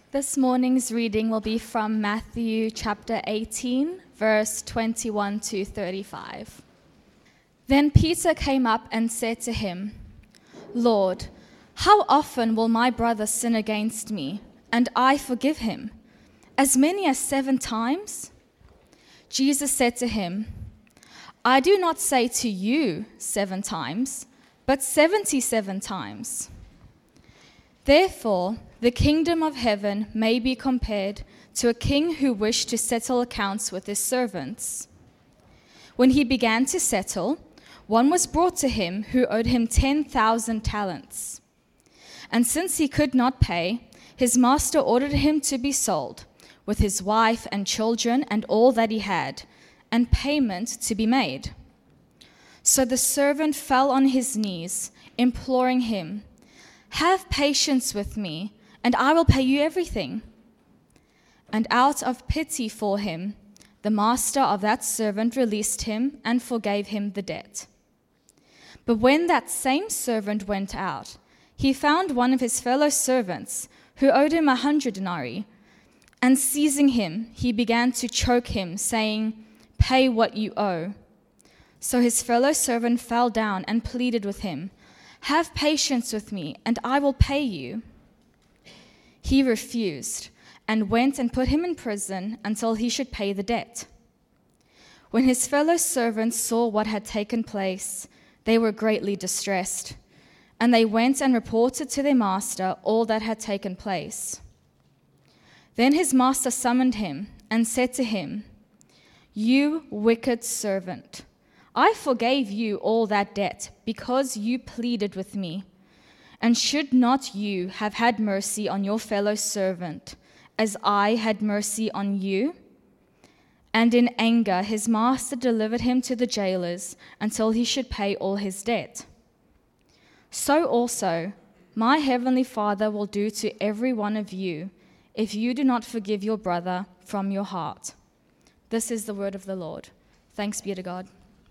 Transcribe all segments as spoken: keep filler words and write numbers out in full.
This morning's reading will be from Matthew chapter eighteen, verse twenty-one to thirty-five. Then Peter came up and said to him, "Lord, how often will my brother sin against me, and I forgive him? As many as seven times?" Jesus said to him, "I do not say to you seven times, but seventy-seven times." Therefore, the kingdom of heaven may be compared to a king who wished to settle accounts with his servants. When he began to settle, one was brought to him who owed him ten thousand talents. And since he could not pay, his master ordered him to be sold, with his wife and children and all that he had, and payment to be made. So the servant fell on his knees, imploring him, "Have patience with me, and I will pay you everything." And out of pity for him, the master of that servant released him and forgave him the debt. But when that same servant went out, he found one of his fellow servants who owed him a hundred denarii, and seizing him, he began to choke him, saying, "Pay what you owe." So his fellow servant fell down and pleaded with him, "Have patience with me, and I will pay you." He refused, and went and put him in prison until he should pay the debt. When his fellow servants saw what had taken place, they were greatly distressed, and they went and reported to their master all that had taken place. Then his master summoned him and said to him, "You wicked servant, I forgave you all that debt because you pleaded with me. And should not you have had mercy on your fellow servant, as I had mercy on you?" And in anger his master delivered him to the jailers until he should pay all his debt. So also my heavenly Father will do to every one of you if you do not forgive your brother from your heart. This is the word of the Lord. Thanks be to God.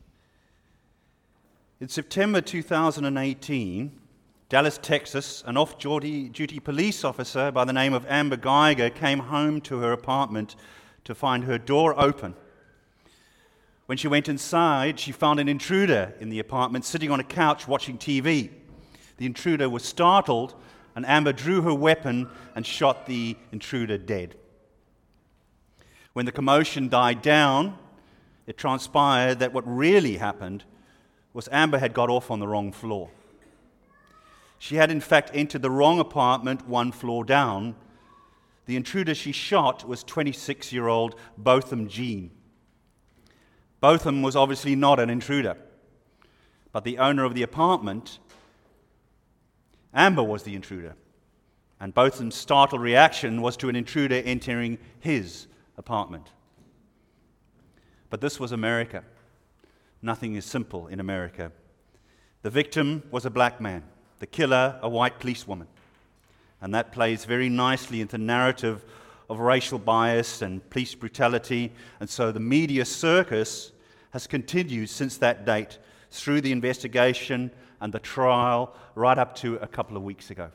In September two thousand eighteen, Dallas, Texas, an off-duty police officer by the name of Amber Geiger came home to her apartment to find her door open. When she went inside, she found an intruder in the apartment sitting on a couch watching T V. The intruder was startled, and Amber drew her weapon and shot the intruder dead. When the commotion died down, it transpired that what really happened was Amber had got off on the wrong floor. She had in fact entered the wrong apartment one floor down. The intruder she shot was twenty-six-year-old Botham Jean. Botham was obviously not an intruder, but the owner of the apartment. Amber was the intruder, and Botham's startled reaction was to an intruder entering his apartment. But this was America. Nothing is simple in America. The victim was a black man, the killer a white policewoman. And that plays very nicely into the narrative of racial bias and police brutality. And so the media circus has continued since that date through the investigation and the trial right up to a couple of weeks ago.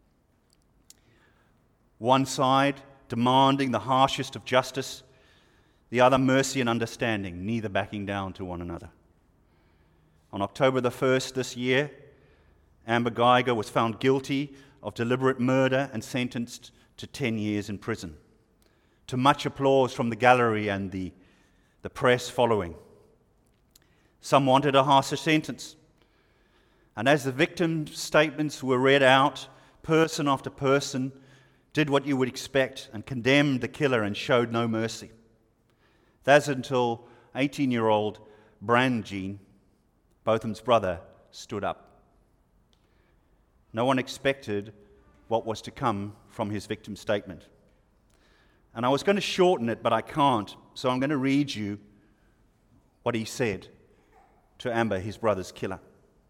One side demanding the harshest of justice, the other mercy and understanding, neither backing down to one another. On October the first this year, Amber Geiger was found guilty of deliberate murder and sentenced to ten years in prison, to much applause from the gallery and the, the press following. Some wanted a harsher sentence. And as the victim's statements were read out, person after person did what you would expect and condemned the killer and showed no mercy. That's until eighteen-year-old Brand Jean, Botham's brother, stood up. No one expected what was to come from his victim's statement. And I was going to shorten it, but I can't, so I'm going to read you what he said to Amber, his brother's killer.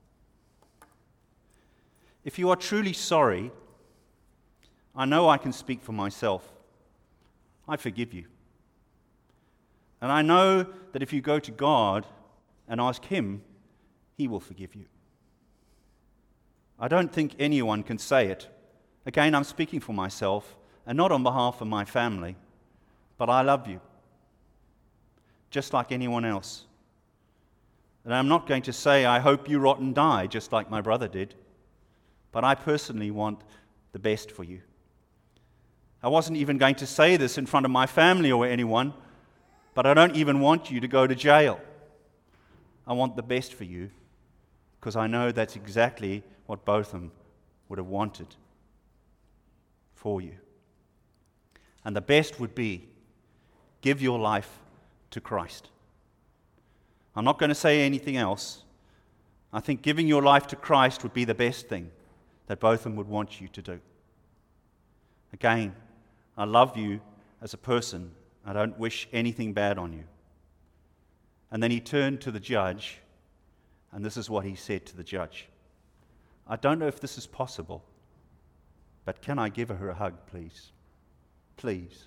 "If you are truly sorry, I know I can speak for myself. I forgive you. And I know that if you go to God and ask Him, He will forgive you. I don't think anyone can say it. Again, I'm speaking for myself. and not on behalf of my family, but I love you, just like anyone else. And I'm not going to say, I hope you rot and die, just like my brother did, but I personally want the best for you. I wasn't even going to say this in front of my family or anyone, but I don't even want you to go to jail. I want the best for you, because I know that's exactly what Botham would have wanted for you. And the best would be, give your life to Christ. I'm not going to say anything else. I think giving your life to Christ would be the best thing that Botham would want you to do. Again, I love you as a person. I don't wish anything bad on you. And then he turned to the judge, and this is what he said to the judge. I don't know if this is possible, but can I give her a hug, please? Please.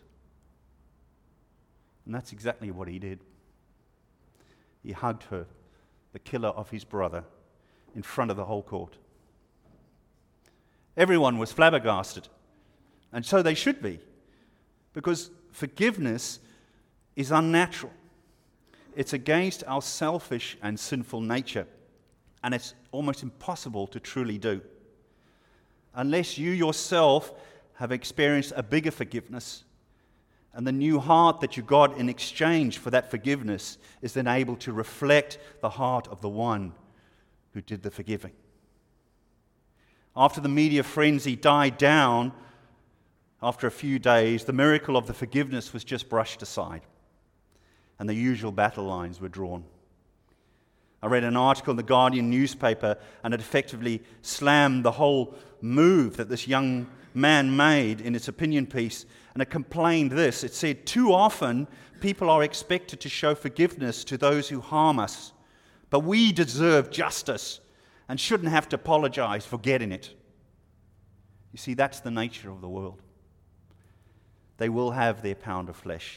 And that's exactly what he did. He hugged her, the killer of his brother, in front of the whole court. Everyone was flabbergasted, and so they should be, because forgiveness is unnatural. It's against our selfish and sinful nature, and it's almost impossible to truly do. Unless you yourself have experienced a bigger forgiveness, and the new heart that you got in exchange for that forgiveness is then able to reflect the heart of the one who did the forgiving. After the media frenzy died down, after a few days, the miracle of the forgiveness was just brushed aside, and the usual battle lines were drawn. I read an article in the Guardian newspaper, and it effectively slammed the whole move that this young man made in its opinion piece, and it complained this. It said, too often people are expected to show forgiveness to those who harm us, but we deserve justice and shouldn't have to apologize for getting it. You see, that's the nature of the world. They will have their pound of flesh.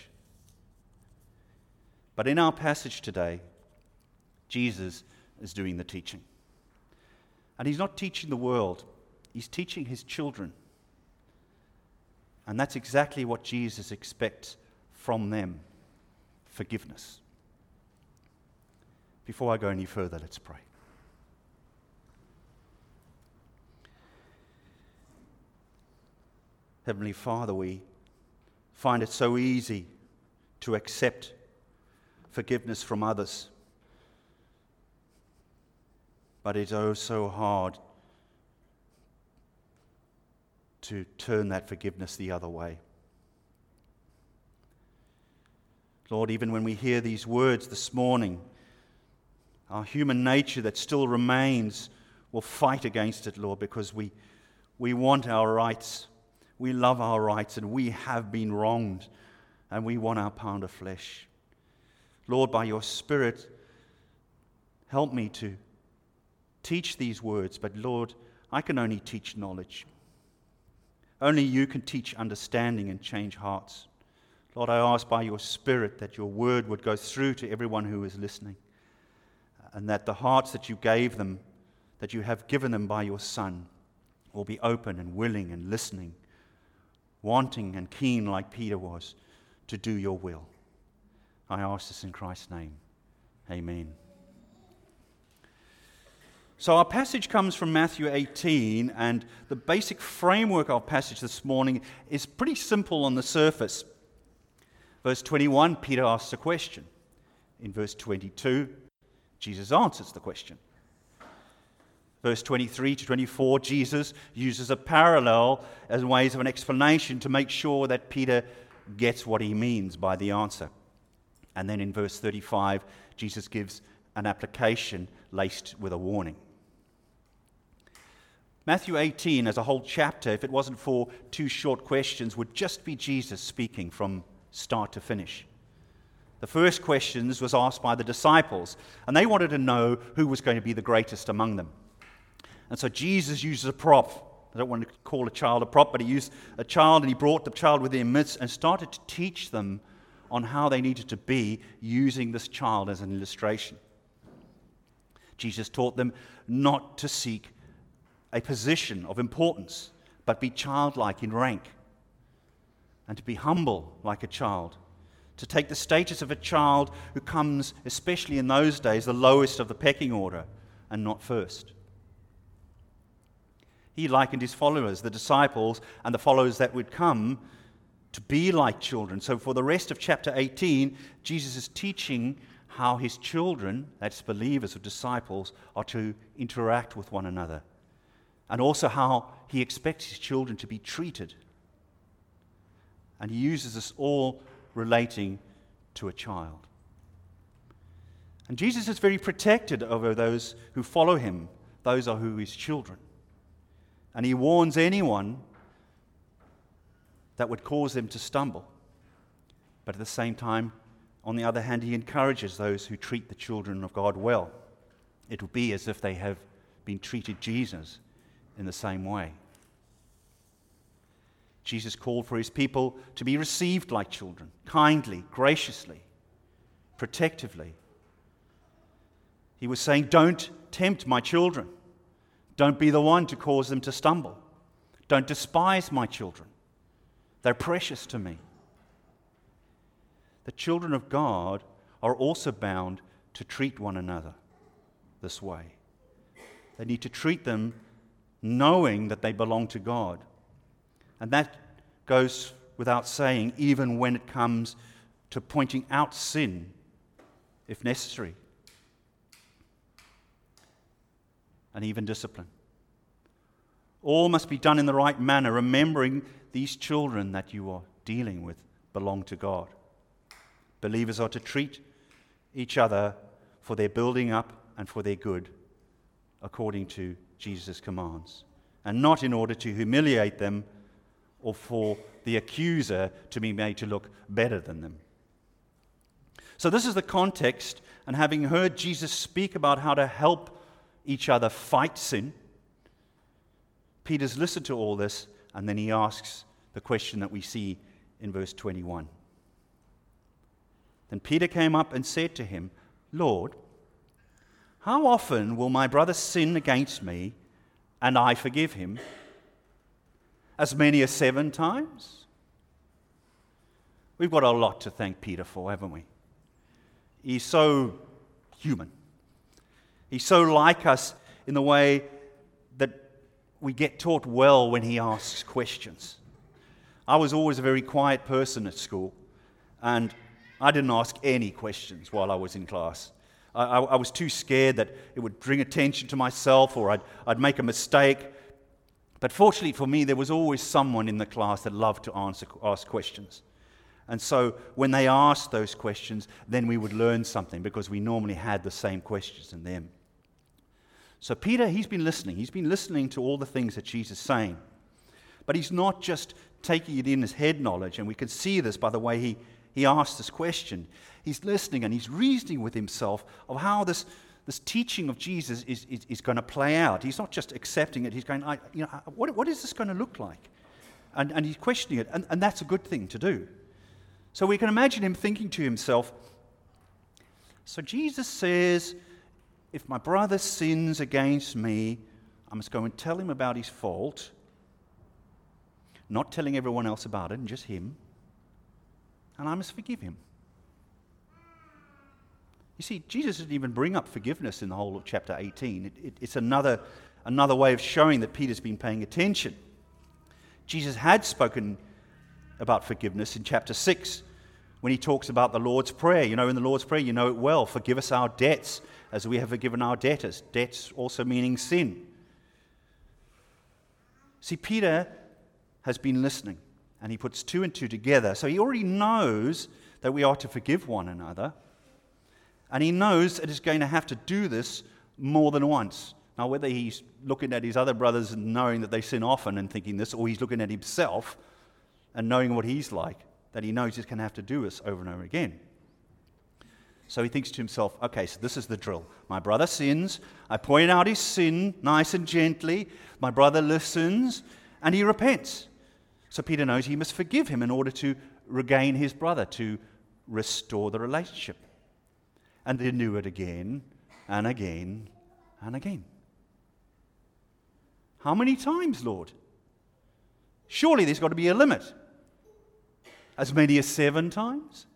But in our passage today, Jesus is doing the teaching. And he's not teaching the world, he's teaching his children. And that's exactly what Jesus expects from them, forgiveness. Before I go any further, let's pray. Heavenly Father, we find it so easy to accept forgiveness from others. But it's oh so hard to turn that forgiveness the other way. Lord, even when we hear these words this morning, our human nature that still remains will fight against it, Lord, because we, we want our rights. We love our rights, and we have been wronged, and we want our pound of flesh. Lord, by your Spirit, help me to teach these words, but Lord, I can only teach knowledge. Only you can teach understanding and change hearts. Lord, I ask by your Spirit that your word would go through to everyone who is listening, and that the hearts that you gave them, that you have given them by your Son, will be open and willing and listening, wanting and keen like Peter was to do your will. I ask this in Christ's name. Amen. So our passage comes from Matthew eighteen, and the basic framework of our passage this morning is pretty simple on the surface. Verse twenty-one, Peter asks a question. In verse twenty-two, Jesus answers the question. Verse twenty-three to twenty-four, Jesus uses a parallel as ways of an explanation to make sure that Peter gets what he means by the answer. And then in verse thirty-five, Jesus gives an application laced with a warning. Matthew eighteen, as a whole chapter, if it wasn't for two short questions, would just be Jesus speaking from start to finish. The first questions was asked by the disciples, and they wanted to know who was going to be the greatest among them. And so Jesus uses a prop. I don't want to call a child a prop, but he used a child, and he brought the child within their midst and started to teach them on how they needed to be using this child as an illustration. Jesus taught them not to seek a position of importance, but be childlike in rank. and to be humble like a child, to take the status of a child who comes, especially in those days, the lowest of the pecking order and not first. He likened his followers, the disciples, and the followers that would come to be like children. So for the rest of chapter eighteen, Jesus is teaching how his children, that's believers or disciples, are to interact with one another. And also how he expects his children to be treated. And he uses this all relating to a child. And Jesus is very protected over those who follow him. Those are who his children. And he warns anyone that would cause them to stumble. But at the same time, on the other hand, he encourages those who treat the children of God well. It will be as if they have been treated Jesus in the same way. Jesus called for his people to be received like children, kindly, graciously, protectively. He was saying, don't tempt my children. Don't be the one to cause them to stumble. Don't despise my children. They're precious to me. The children of God are also bound to treat one another this way. They need to treat them knowing that they belong to God. And that goes without saying, even when it comes to pointing out sin, if necessary, and even discipline. All must be done in the right manner, remembering these children that you are dealing with belong to God. Believers are to treat each other for their building up and for their good, according to Jesus' commands, and not in order to humiliate them or for the accuser to be made to look better than them. So this is the context, and having heard Jesus speak about how to help each other fight sin, Peter's listened to all this, and then he asks the question that we see in verse twenty-one. Then Peter came up and said to him, Lord, how often will my brother sin against me, and I forgive him? As many as seven times? We've got a lot to thank Peter for, haven't we? He's so human. He's so like us in the way that we get taught well when he asks questions. I was always a very quiet person at school, and I didn't ask any questions while I was in class. I, I, I was too scared that it would bring attention to myself, or I'd, I'd make a mistake. But fortunately for me, there was always someone in the class that loved to answer, ask questions. And so when they asked those questions, then we would learn something, because we normally had the same questions in them. So Peter, he's been listening. He's been listening to all the things that Jesus is saying. But he's not just taking it in as head knowledge, and we can see this by the way he, he asked this question. He's listening and he's reasoning with himself of how this, this teaching of Jesus is, is, is going to play out. He's not just accepting it. He's going, I, you know, what, what is this going to look like? And, and he's questioning it, and, and that's a good thing to do. So we can imagine him thinking to himself, so Jesus says, if my brother sins against me, I must go and tell him about his fault, not telling everyone else about it, and just him, and I must forgive him. You see, Jesus didn't even bring up forgiveness in the whole of chapter eighteen. It, it, it's another, another way of showing that Peter's been paying attention. Jesus had spoken about forgiveness in chapter six when he talks about the Lord's Prayer. You know, in the Lord's Prayer, you know it well. Forgive us our debts as we have forgiven our debtors. Debts also meaning sin. See, Peter has been listening, and he puts two and two together. So he already knows that we are to forgive one another, and he knows that he's going to have to do this more than once. Now, whether he's looking at his other brothers and knowing that they sin often and thinking this, or he's looking at himself and knowing what he's like, that he knows he's going to have to do this over and over again. So he thinks to himself, okay, so this is the drill. My brother sins. I point out his sin nice and gently. My brother listens, and he repents. So Peter knows he must forgive him in order to regain his brother, to restore the relationship. And then do it again and again and again. How many times, Lord? Surely there's got to be a limit. As many as seven times?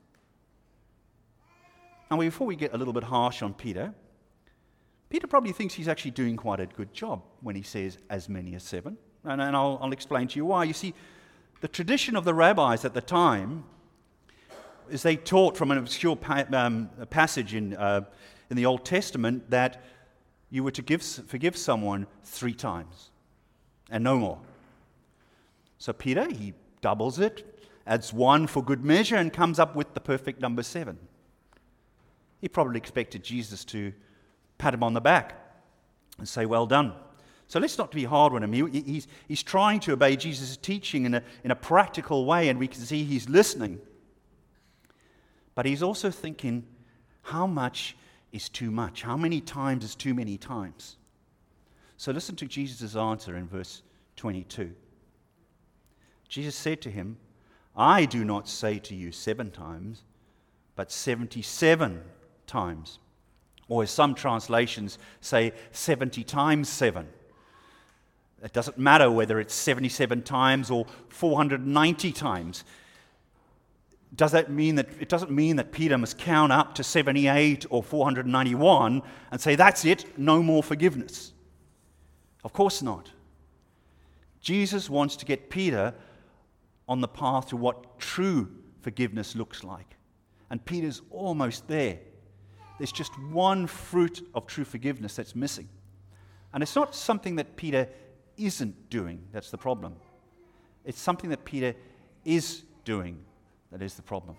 Now, before we get a little bit harsh on Peter, Peter probably thinks he's actually doing quite a good job when he says as many as seven. And, and I'll, I'll explain to you why. You see, the tradition of the rabbis at the time is they taught from an obscure pa- um, passage in, uh, in the Old Testament that you were to give, forgive someone three times and no more. So Peter, he doubles it, adds one for good measure, and comes up with the perfect number seven. He probably expected Jesus to pat him on the back and say, well done. So let's not be hard on him. He, he's, he's trying to obey Jesus' teaching in a, in a practical way, and we can see he's listening. But he's also thinking, how much is too much? How many times is too many times? So listen to Jesus' answer in verse twenty-two. Jesus said to him, I do not say to you seven times, but seventy-seven times. Or as some translations say, seventy times seven. It doesn't matter whether it's seventy-seven times or four hundred ninety times. Does that mean that it doesn't mean that Peter must count up to seventy-eight or four hundred ninety-one and say, that's it, no more forgiveness? Of course not. Jesus wants to get Peter on the path to what true forgiveness looks like. And Peter's almost there. There's just one fruit of true forgiveness that's missing. And it's not something that Peter isn't doing that's the problem. It's something that Peter is doing that is the problem.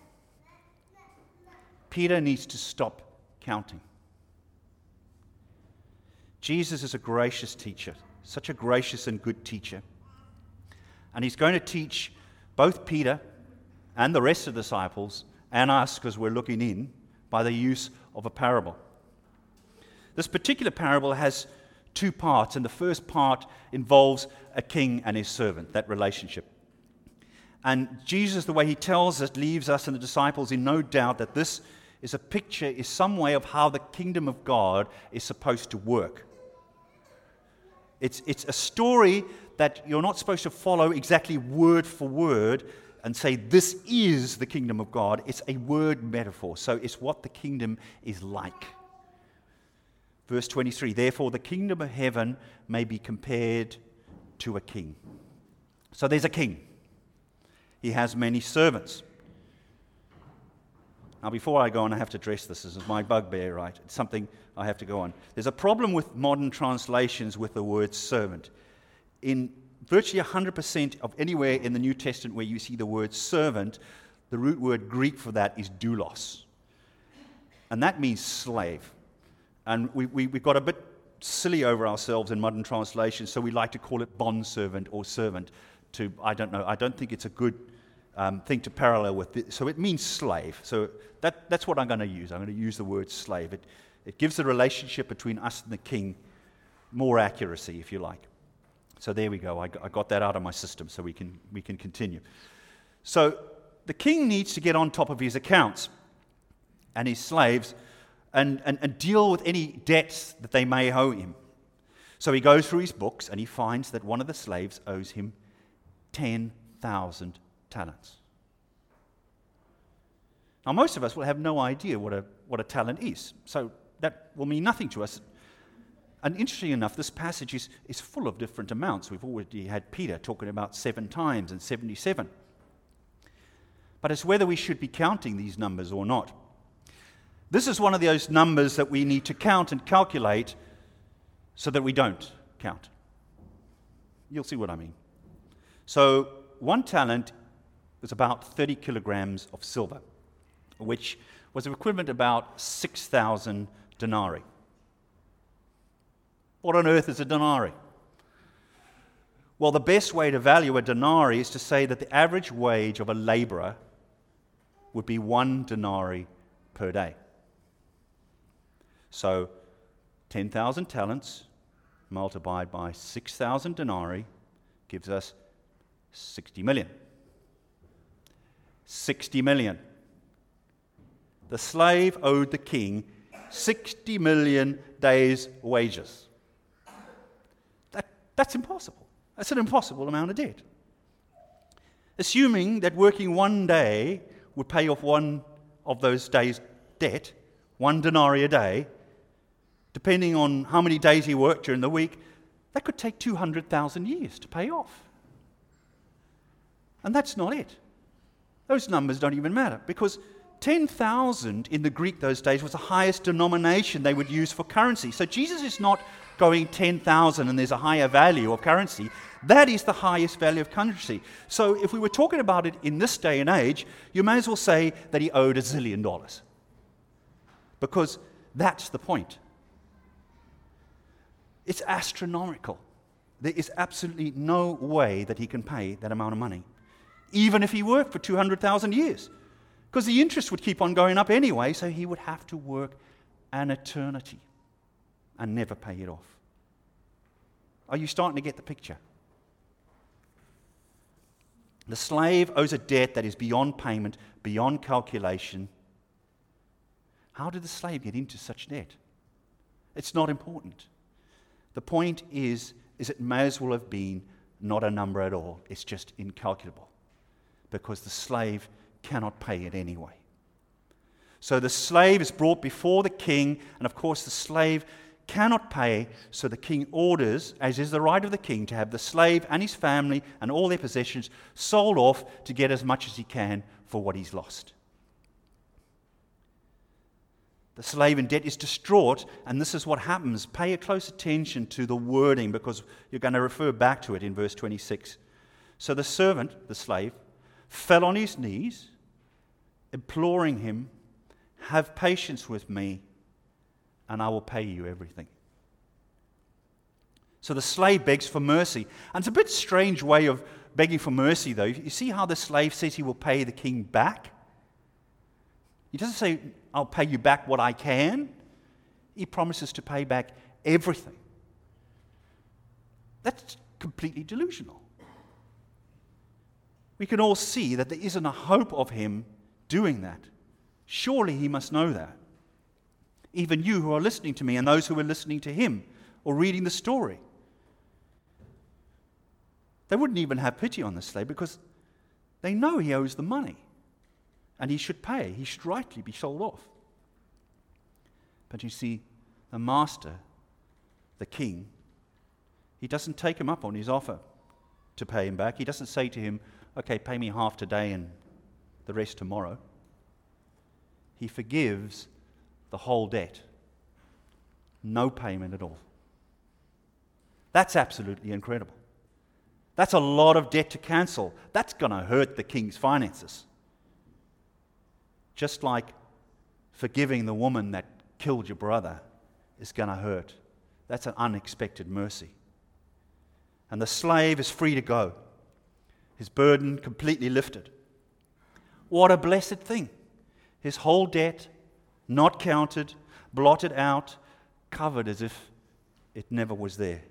Peter needs to stop counting. Jesus is a gracious teacher, such a gracious and good teacher. And he's going to teach both Peter and the rest of the disciples, and us, because we're looking in, by the use of a parable. This particular parable has two parts, and the first part involves a king and his servant, that relationship. And Jesus, the way he tells us, leaves us and the disciples in no doubt that this is a picture, is some way of how the kingdom of God is supposed to work. It's, it's a story that you're not supposed to follow exactly word for word and say, this is the kingdom of God. It's a word metaphor. So it's what the kingdom is like. Verse twenty-three, therefore the kingdom of heaven may be compared to a king. So there's a king. He has many servants. Now before I go on, I have to address this. This is my bugbear, right? It's something I have to go on. There's a problem with modern translations with the word servant. In virtually one hundred percent of anywhere in the New Testament where you see the word servant, the root word Greek for that is doulos. And that means slave. And we, we, we've got a bit silly over ourselves in modern translations, so we like to call it bondservant or servant. To I don't know, I don't think it's a good um, thing to parallel with it. So it means slave. So that, that's what I'm going to use. I'm going to use the word slave. It, it gives the relationship between us and the king more accuracy, if you like. So there we go. I got, I got that out of my system so we can we can continue. So the king needs to get on top of his accounts and his slaves and, and, and deal with any debts that they may owe him. So he goes through his books and he finds that one of the slaves owes him ten thousand talents. Now most of us will have no idea what a what a talent is. So that will mean nothing to us. And interestingly enough, this passage is, is full of different amounts. We've already had Peter talking about seven times and seventy-seven. But it's whether we should be counting these numbers or not. This is one of those numbers that we need to count and calculate so that we don't count. You'll see what I mean. So one talent was about thirty kilograms of silver, which was equivalent to about six thousand denarii. What on earth is a denarii? Well, the best way to value a denarii is to say that the average wage of a laborer would be one denarii per day. So ten thousand talents multiplied by six thousand denarii gives us sixty million. sixty million. The slave owed the king sixty million days' wages. That, that's impossible. That's an impossible amount of debt. assuming that working one day would pay off one of those days' debt, one denarii a day, depending on how many days he worked during the week, that could take two hundred thousand years to pay off. And that's not it. Those numbers don't even matter, because ten thousand in the Greek those days was the highest denomination they would use for currency. So Jesus is not going ten thousand and there's a higher value of currency. That is the highest value of currency. So if we were talking about it in this day and age, you may as well say that he owed a zillion dollars. Because that's the point. It's astronomical. There is absolutely no way that he can pay that amount of money, even if he worked for two hundred thousand years. Because the interest would keep on going up anyway, so he would have to work an eternity and never pay it off. Are you starting to get the picture? The slave owes a debt that is beyond payment, beyond calculation. How did the slave get into such debt? It's not important. The point is, is it may as well have been not a number at all. It's just incalculable, because the slave cannot pay it anyway. So the slave is brought before the king, and of course the slave cannot pay, so the king orders, as is the right of the king, to have the slave and his family and all their possessions sold off to get as much as he can for what he's lost. The slave in debt is distraught, and this is what happens. Pay a close attention to the wording, because you're going to refer back to it in verse twenty-six. So the servant, the slave, fell on his knees, imploring him, "Have patience with me, and I will pay you everything." So the slave begs for mercy. And it's a bit strange way of begging for mercy, though. You see how the slave says he will pay the king back? He doesn't say, "I'll pay you back what I can." He promises to pay back everything. That's completely delusional. We can all see that there isn't a hope of him doing that. Surely he must know that. Even you who are listening to me and those who are listening to him or reading the story. They wouldn't even have pity on the slave, because they know he owes the money and he should pay. He should rightly be sold off. But you see, the master, the king, he doesn't take him up on his offer to pay him back. He doesn't say to him, "Okay, pay me half today and the rest tomorrow." He forgives the whole debt. No payment at all. That's absolutely incredible. That's a lot of debt to cancel. That's going to hurt the king's finances. Just like forgiving the woman that killed your brother is going to hurt. That's an unexpected mercy. And the slave is free to go. His burden completely lifted. What a blessed thing. His whole debt, not counted, blotted out, covered as if it never was there.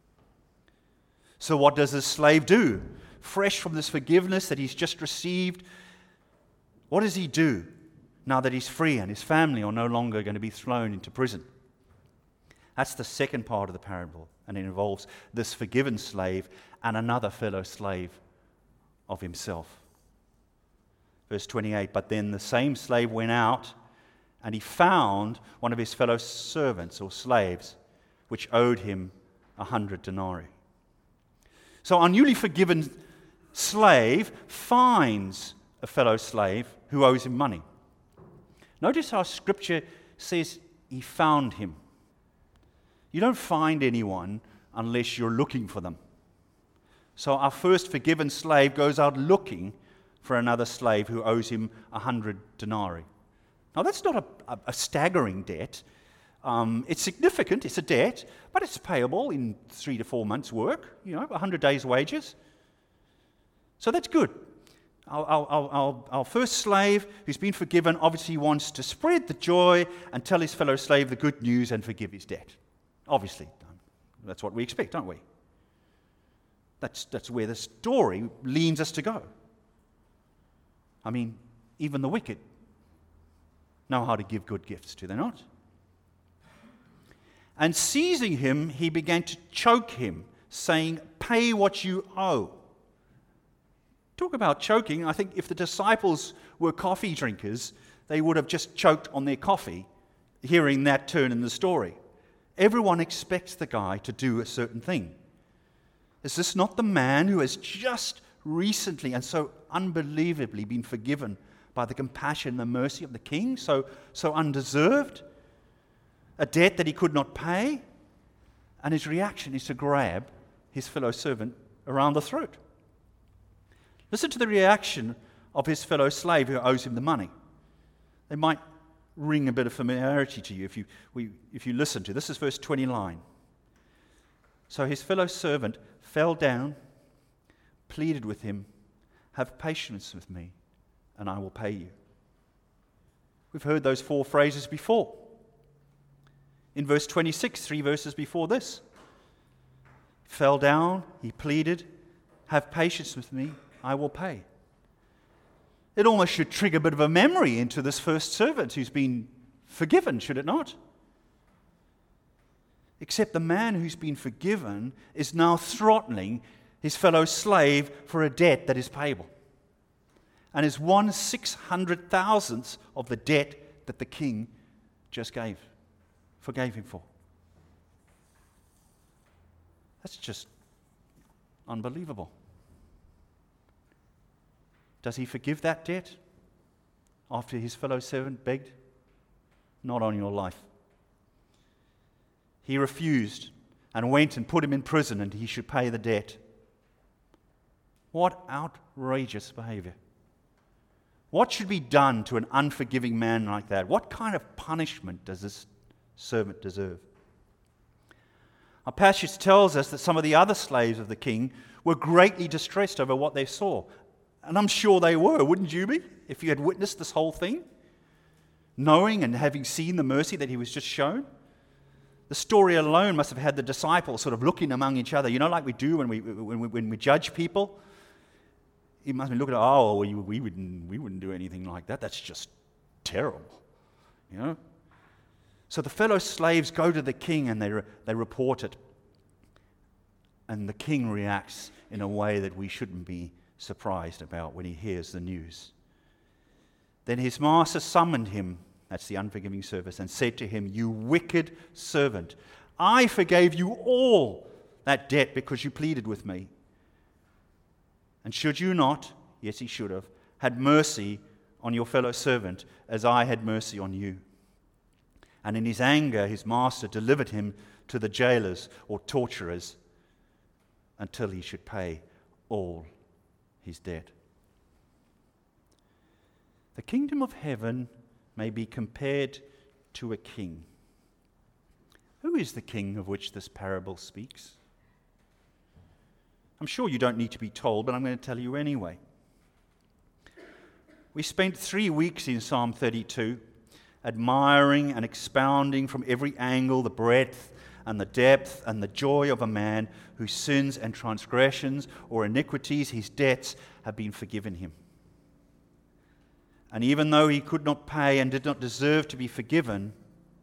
So what does this slave do? Fresh from this forgiveness that he's just received, what does he do now that he's free and his family are no longer going to be thrown into prison? That's the second part of the parable, and it involves this forgiven slave and another fellow slave of himself. Verse twenty-eight, "But then the same slave went out, and he found one of his fellow servants or slaves, which owed him a hundred denarii." So our newly forgiven slave finds a fellow slave who owes him money. Notice how Scripture says he found him. You don't find anyone unless you're looking for them. So our first forgiven slave goes out looking for another slave who owes him a hundred denarii. Now that's not a, a, a staggering debt. Um, it's significant, it's a debt, but it's payable in three to four months' work, you know, a hundred days' wages. So that's good. Our, our, our, our first slave who's been forgiven obviously wants to spread the joy and tell his fellow slave the good news and forgive his debt. Obviously, that's what we expect, don't we? That's, that's where the story leads us to go. I mean, even the wicked know how to give good gifts, do they not? And seizing him, he began to choke him, saying, "Pay what you owe." Talk about choking. I think if the disciples were coffee drinkers, they would have just choked on their coffee, hearing that turn in the story. Everyone expects the guy to do a certain thing. Is this not the man who has just recently and so unbelievably been forgiven by the compassion and the mercy of the king, so, so undeserved? A debt that he could not pay? And his reaction is to grab his fellow servant around the throat. Listen to the reaction of his fellow slave who owes him the money. They might ring a bit of familiarity to you if you, we, if you listen to. This is verse twenty-nine. So his fellow servant fell down, pleaded with him, "Have patience with me, and I will pay you." We've heard those four phrases before. In verse twenty-six, three verses before this. Fell down, he pleaded, "Have patience with me, I will pay." It almost should trigger a bit of a memory into this first servant who's been forgiven, should it not? Except the man who's been forgiven is now throttling his fellow slave for a debt that is payable, and is one six hundred thousandth of the debt that the king just gave, forgave him for. That's just unbelievable. Does he forgive that debt after his fellow servant begged? Not on your life. He refused and went and put him in prison, and he should pay the debt. What outrageous behavior. What should be done to an unforgiving man like that? What kind of punishment does this servant deserve? Our passage tells us that some of the other slaves of the king were greatly distressed over what they saw. And I'm sure they were, wouldn't you be, if you had witnessed this whole thing? Knowing and having seen the mercy that he was just shown? The story alone must have had the disciples sort of looking among each other, you know, like we do when we when we, when we judge people. He must be looking at, oh, we, we, wouldn't, we wouldn't do anything like that. That's just terrible, you know. So the fellow slaves go to the king and they, re, they report it. And the king reacts in a way that we shouldn't be surprised about when he hears the news. Then his master summoned him, that's the unforgiving servant, and said to him, "You wicked servant, I forgave you all that debt because you pleaded with me. And should you not," yes he should have, "had mercy on your fellow servant as I had mercy on you?" And in his anger his master delivered him to the jailers or torturers until he should pay all his debt. The kingdom of heaven may be compared to a king. Who is the king of which this parable speaks? I'm sure you don't need to be told, but I'm going to tell you anyway. We spent three weeks in Psalm thirty-two, admiring and expounding from every angle the breadth and the depth and the joy of a man whose sins and transgressions or iniquities, his debts, have been forgiven him. And even though he could not pay and did not deserve to be forgiven,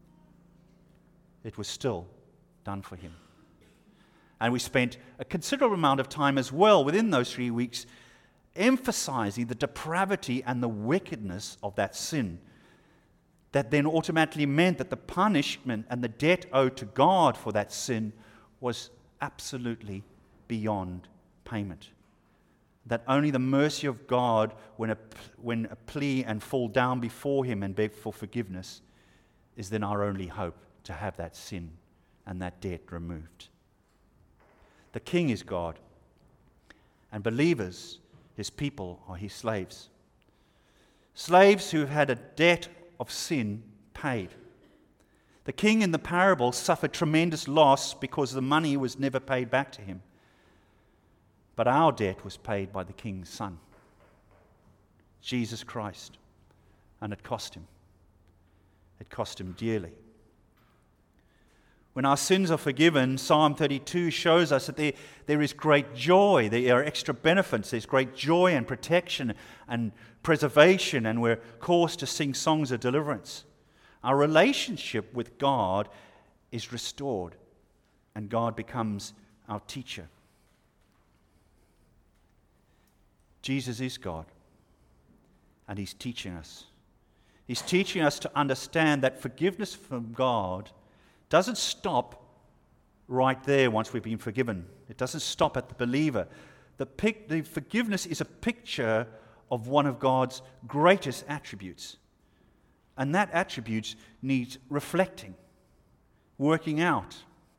it was still done for him. And we spent a considerable amount of time as well within those three weeks emphasizing the depravity and the wickedness of that sin. That then automatically meant that the punishment and the debt owed to God for that sin was absolutely beyond payment. That only the mercy of God, when a, when a plea and fall down before Him and beg for forgiveness, is then our only hope to have that sin and that debt removed. The King is God, and believers, His people, are His slaves. Slaves who have had a debt of sin paid. The king in the parable suffered tremendous loss because the money was never paid back to him. But our debt was paid by the king's son, Jesus Christ, and it cost him. It cost him dearly. When our sins are forgiven, Psalm thirty-two shows us that there, there is great joy, there are extra benefits, there's great joy and protection and preservation, and we're caused to sing songs of deliverance. Our relationship with God is restored, and God becomes our teacher. Jesus is God, and he's teaching us. He's teaching us to understand that forgiveness from God doesn't stop right there once we've been forgiven. It doesn't stop at the believer. The, pic- the forgiveness is a picture of one of God's greatest attributes. And that attribute needs reflecting, working out.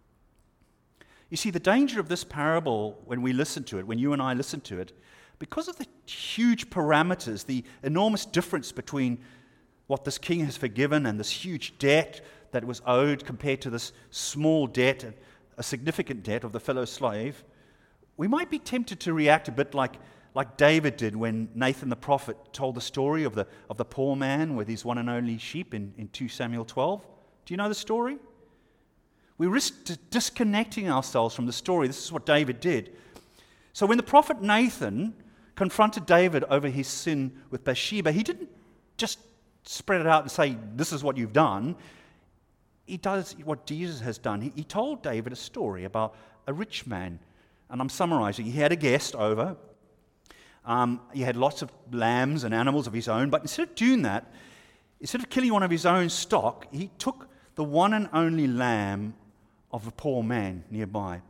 You see, the danger of this parable when we listen to it, when you and I listen to it, because of the huge parameters, the enormous difference between what this king has forgiven and this huge debt that was owed compared to this small debt, a significant debt of the fellow slave, we might be tempted to react a bit like, like David did when Nathan the prophet told the story of the, of the poor man with his one and only sheep in, in Second Samuel twelve. Do you know the story? We risk disconnecting ourselves from the story. This is what David did. So when the prophet Nathan confronted David over his sin with Bathsheba, he didn't just spread it out and say, this is what you've done. He does what Jesus has done. He, he told David a story about a rich man. And I'm summarizing. He had a guest over. Um, he had lots of lambs and animals of his own. But instead of doing that, instead of killing one of his own stock, he took the one and only lamb of a poor man nearby.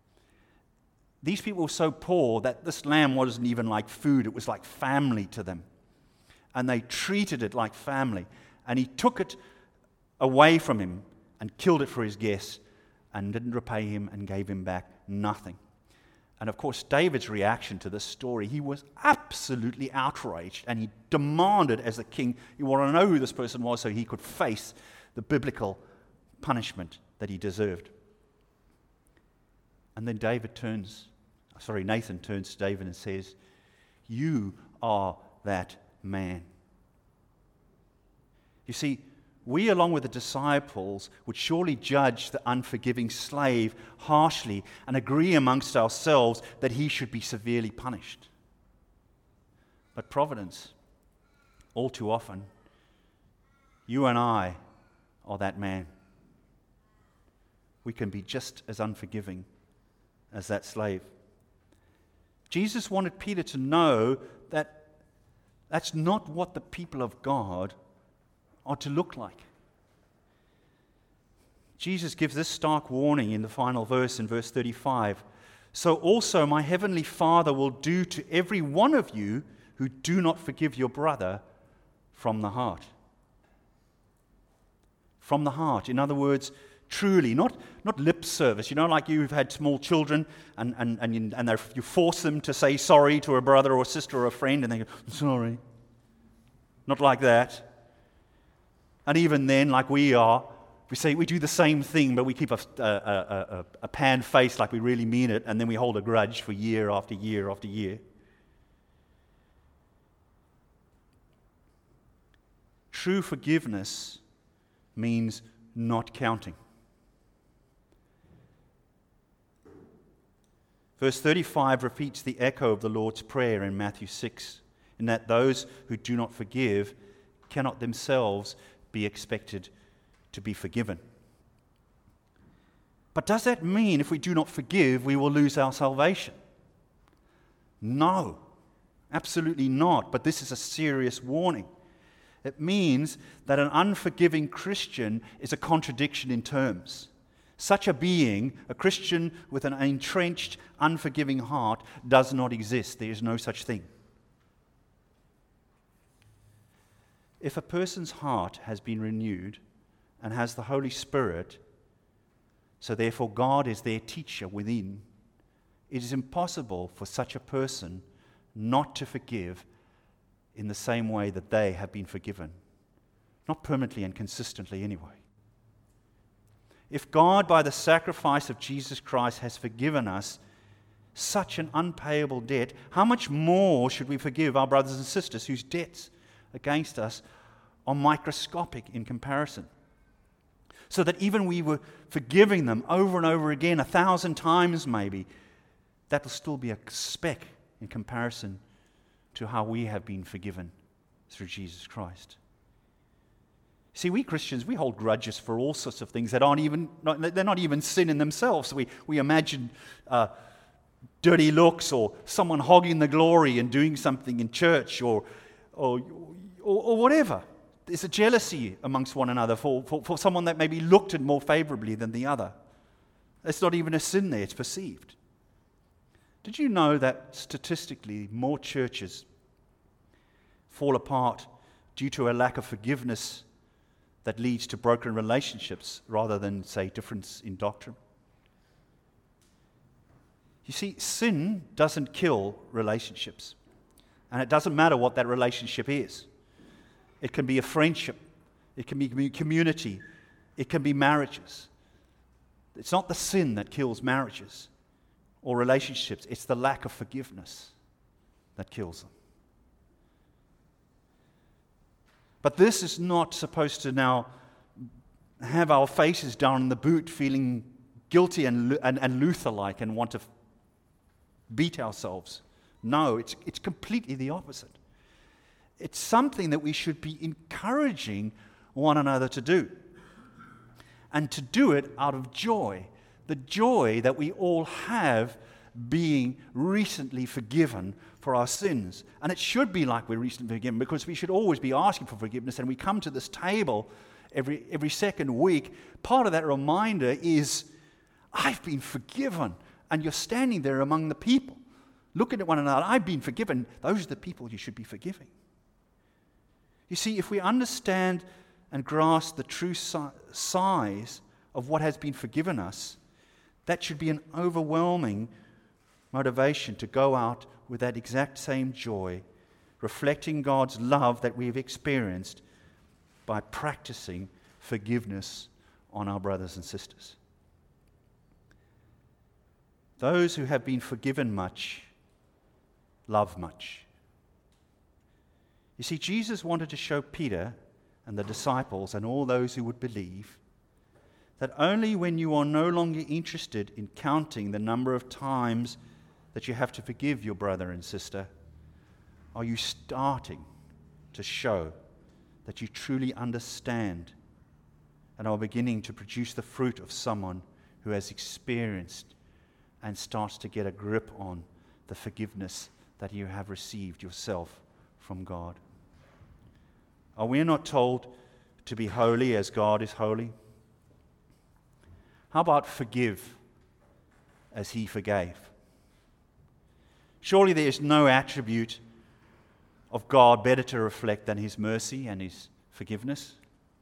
These people were so poor that this lamb wasn't even like food. It was like family to them. And they treated it like family. And he took it away from him and killed it for his guests and didn't repay him and gave him back nothing. And of course, David's reaction to this story, he was absolutely outraged, and he demanded, as the king, he wanted to know who this person was so he could face the biblical punishment that he deserved. And then David turns, sorry, Nathan turns to David and says, "You are that man." You see, we, along with the disciples, would surely judge the unforgiving slave harshly and agree amongst ourselves that he should be severely punished. But providence, all too often, you and I are that man. We can be just as unforgiving as that slave. Jesus wanted Peter to know that that's not what the people of God are to look like. Jesus gives this stark warning in the final verse, in verse thirty-five. "So also my heavenly Father will do to every one of you who do not forgive your brother from the heart." From the heart. In other words, truly, not, not lip service. You know, like you've had small children and, and, and, you, and you force them to say sorry to a brother or a sister or a friend, and they go, "Sorry." Not like that. And even then, like we are, we say we do the same thing, but we keep a, a, a, a pan face like we really mean it, and then we hold a grudge for year after year after year. True forgiveness means not counting. Verse thirty-five repeats the echo of the Lord's Prayer in Matthew six, in that those who do not forgive cannot themselves be expected to be forgiven. But does that mean if we do not forgive, we will lose our salvation? No, absolutely not. But this is a serious warning. It means that an unforgiving Christian is a contradiction in terms. Such a being, a Christian with an entrenched, unforgiving heart, does not exist. There is no such thing. If a person's heart has been renewed and has the Holy Spirit, so therefore God is their teacher within, it is impossible for such a person not to forgive in the same way that they have been forgiven. Not permanently and consistently anyway. If God, by the sacrifice of Jesus Christ, has forgiven us such an unpayable debt, how much more should we forgive our brothers and sisters whose debts against us are microscopic in comparison? So that even we were forgiving them over and over again, a thousand times maybe, that will still be a speck in comparison to how we have been forgiven through Jesus Christ. See, we Christians, we hold grudges for all sorts of things that aren't even, they're not even sin in themselves. We, we imagine uh, dirty looks or someone hogging the glory and doing something in church or, or, or, or whatever. There's a jealousy amongst one another for, for, for someone that maybe looked at more favorably than the other. It's not even a sin there, it's perceived. Did you know that statistically more churches fall apart due to a lack of forgiveness that leads to broken relationships rather than, say, difference in doctrine? You see, sin doesn't kill relationships. And it doesn't matter what that relationship is. It can be a friendship. It can be a community. It can be marriages. It's not the sin that kills marriages or relationships. It's the lack of forgiveness that kills them. But this is not supposed to now have our faces down in the boot feeling guilty and, and, and Luther-like and want to beat ourselves. No, it's, it's completely the opposite. It's something that we should be encouraging one another to do. And to do it out of joy. The joy that we all have being recently forgiven for our sins. And it should be like we're recently forgiven, because we should always be asking for forgiveness. And we come to this table every, every second week. Part of that reminder is, I've been forgiven. And you're standing there among the people, looking at one another. I've been forgiven. Those are the people you should be forgiving. You see, if we understand and grasp the true si- size of what has been forgiven us, that should be an overwhelming motivation to go out with that exact same joy, reflecting God's love that we've experienced by practicing forgiveness on our brothers and sisters. Those who have been forgiven much love much. You see, Jesus wanted to show Peter and the disciples and all those who would believe that only when you are no longer interested in counting the number of times that you have to forgive your brother and sister are you starting to show that you truly understand and are beginning to produce the fruit of someone who has experienced and starts to get a grip on the forgiveness that you have received yourself from God. Are we not told to be holy as God is holy? How about forgive as He forgave? Surely there is no attribute of God better to reflect than His mercy and His forgiveness.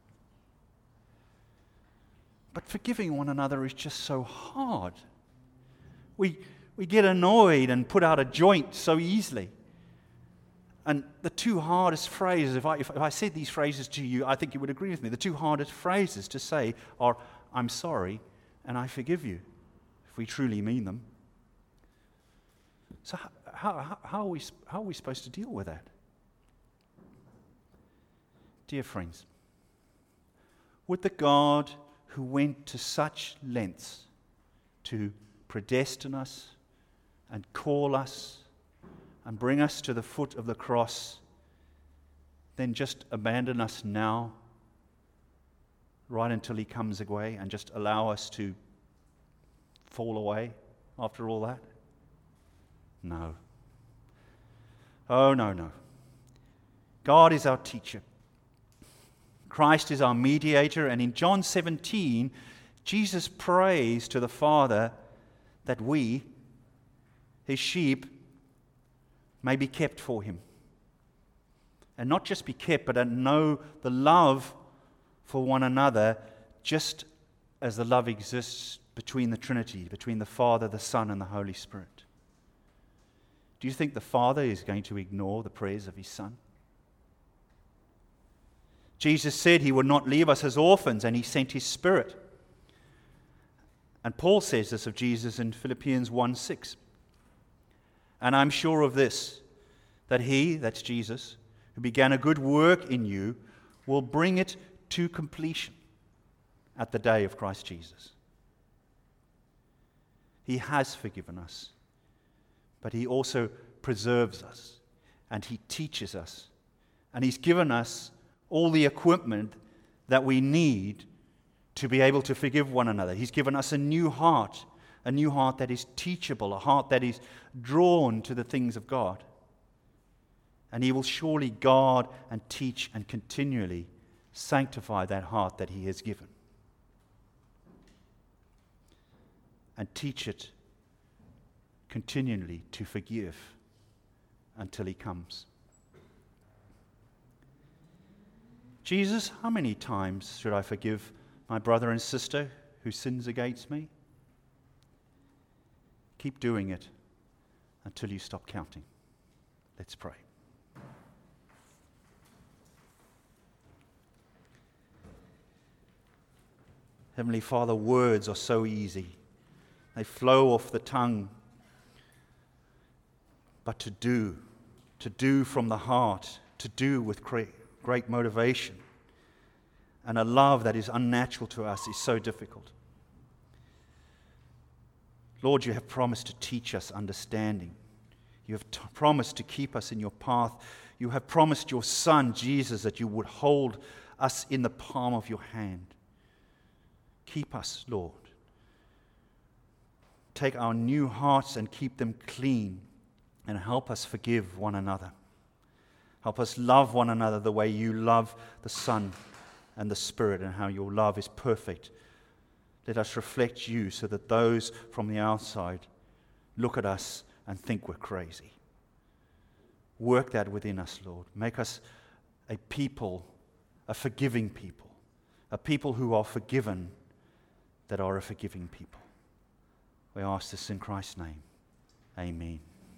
But forgiving one another is just so hard. We, we get annoyed and put out a joint so easily. And the two hardest phrases, if I, if, if I said these phrases to you, I think you would agree with me. The two hardest phrases to say are, I'm sorry and I forgive you, if we truly mean them. So how, how, how, are we, how are we supposed to deal with that? Dear friends, would the God who went to such lengths to predestine us and call us and bring us to the foot of the cross, then just abandon us now, right until He comes away, and just allow us to fall away after all that? No. Oh, no, no. God is our teacher. Christ is our mediator, and in John seventeen, Jesus prays to the Father that we, His sheep, may be kept for Him. And not just be kept, but know the love for one another, just as the love exists between the Trinity, between the Father, the Son, and the Holy Spirit. Do you think the Father is going to ignore the prayers of His Son? Jesus said He would not leave us as orphans, and He sent His Spirit. And Paul says this of Jesus in Philippians one six. And I'm sure of this, that He, that's Jesus, who began a good work in you, will bring it to completion at the day of Christ Jesus. He has forgiven us, but He also preserves us, and He teaches us, and He's given us all the equipment that we need to be able to forgive one another. He's given us a new heart, a new heart that is teachable, a heart that is drawn to the things of God. And He will surely guard and teach and continually sanctify that heart that He has given. And teach it continually to forgive until He comes. Jesus, how many times should I forgive my brother and sister who sins against me? Keep doing it until you stop counting. Let's pray. Heavenly Father, words are so easy. They flow off the tongue. But to do, to do from the heart, to do with great, great motivation, and a love that is unnatural to us is so difficult. Lord, you have promised to teach us understanding. You have t- promised to keep us in your path. You have promised your Son, Jesus, that you would hold us in the palm of your hand. Keep us, Lord. Take our new hearts and keep them clean, and help us forgive one another. Help us love one another the way you love the Son and the Spirit, and how your love is perfect. Let us reflect you so that those from the outside look at us and think we're crazy. Work that within us, Lord. Make us a people, a forgiving people, a people who are forgiven, that are a forgiving people. We ask this in Christ's name. Amen.